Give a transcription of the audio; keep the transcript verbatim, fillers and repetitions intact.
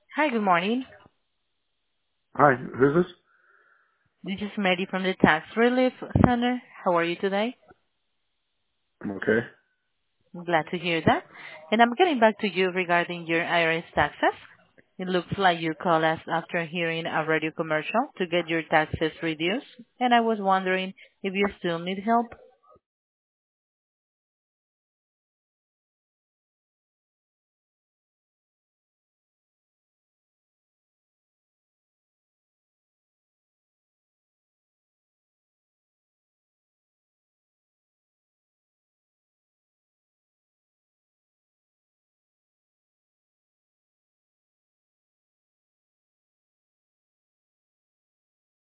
Hi, good morning. Hi, who's this? This is Mary from the Tax Relief Center. How are you today? I'm okay. I'm glad to hear that. And I'm getting back to you regarding your I R S taxes. It looks like you called us after hearing a radio commercial to get your taxes reduced, and I was wondering if you still need help.